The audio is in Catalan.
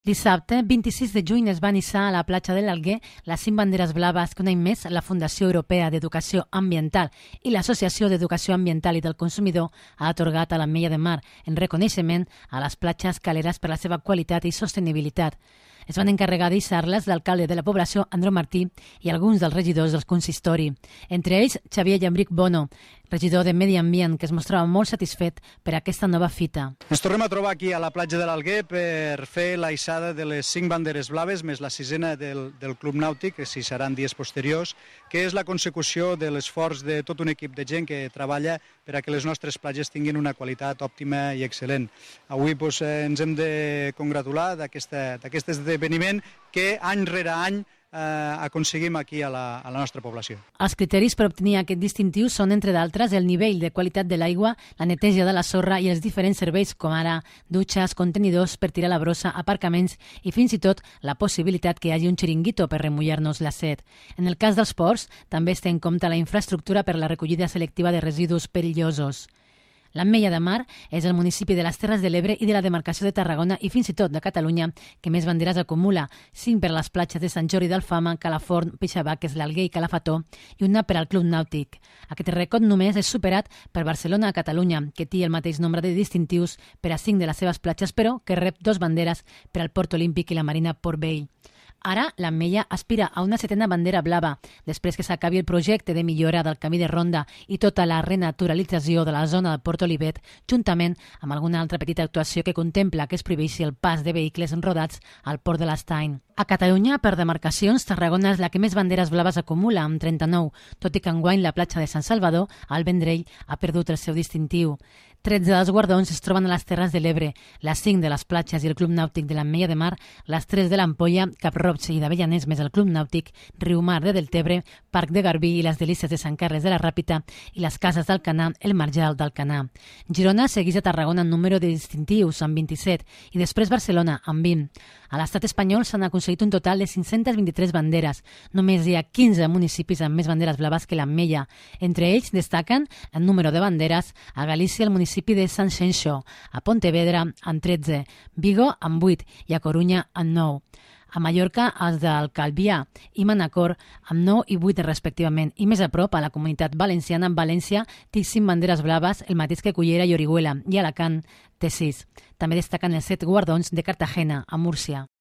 Dissabte, 26 de juny, es va iniciar a la platja de l'Alguer les 5 banderes blaves que un any més la Fundació Europea d'Educació Ambiental i l'Associació d'Educació Ambiental i del Consumidor ha atorgat a l'Ametlla de Mar en reconeixement a les platges caleres per la seva qualitat i sostenibilitat. Es van encarregar d'hissar-les l'alcalde de la població, Andreu Martí, i alguns dels regidors del consistori. Entre ells, Xavier Llambric Bono, regidor de Medi Ambient, que es mostrava molt satisfet per aquesta nova fita. Ens tornem a trobar aquí a la platja de l'Alguer per fer la hissada de les 5 banderes blaves més la 6ena del Club Nàutic, que s'hi seran dies posteriors, que és la consecució de l'esforç de tot un equip de gent que treballa per a que les nostres platges tinguin una qualitat òptima i excel·lent. Avui ens hem de congratular d'aquest esdeveniment que any rere any aconseguim aquí a la nostra població. Els criteris per obtenir aquest distintiu són, entre d'altres, el nivell de qualitat de l'aigua, la neteja de la sorra i els diferents serveis, com ara dutxes, contenidors per tirar la brossa, aparcaments i fins i tot la possibilitat que hi hagi un xiringuito per remullar-nos la set. En el cas dels ports, també es té en compte la infraestructura per la recollida selectiva de residus perillosos. L'Ametlla de Mar és el municipi de les Terres de l'Ebre i de la demarcació de Tarragona i fins i tot de Catalunya que més banderes acumula, 5 per a les platges de Sant Jordi d'Alfama, Calaforn, Peixavaques, l'Alguer i Calafató i una per al Club Nàutic. Aquest rècord només és superat per Barcelona a Catalunya, que té el mateix nombre de distintius per a 5 de les seves platges, però que rep 2 banderes per al Port Olímpic i la Marina Port Vell. Ara, l'Ametlla aspira a una 7a bandera blava, després que s'acabi el projecte de millora del camí de ronda i tota la renaturalització de la zona de Port Olivet, juntament amb alguna altra petita actuació que contempla que es prohibeixi el pas de vehicles rodats al port de l'Estany. A Catalunya, per demarcacions, Tarragona és la que més banderes blaves acumula, amb 39, tot i que enguany la platja de Sant Salvador, al Vendrell, ha perdut el seu distintiu. 13 dels guardons es troben a les Terres de l'Ebre, les 5 de les platges i el Club Nàutic de l'Ametlla de Mar, les 3 de l'Ampolla, Cap-roig i d'Avellaners més el Club Nàutic, Riumar de Deltebre, Parc de Garbí i les Delícies de Sant Carles de la Ràpita i les Cases d'Alcanar, el Marjal d'Alcanar. Girona segueix a Tarragona en número de distintius, amb 27, i després Barcelona, amb 20. A l'estat espanyol s'han aconseguit un total de 523 banderes. Només hi ha 15 municipis amb més banderes blaves que l'Ametlla. Entre ells destaquen, en número de banderes, a Galícia el municipi de Sant Xenxo, a Pontevedra amb 13, Vigo amb 8 i a Corunya amb 9. A Mallorca, els del Calvià i Manacor amb 9 i 8 respectivament. I més a prop, a la Comunitat Valenciana, amb València, té 5 banderes blaves, el mateix que Cullera i Orihuela, i Alacant té 6. També destaquen els 7 guardons de Cartagena, a Múrcia.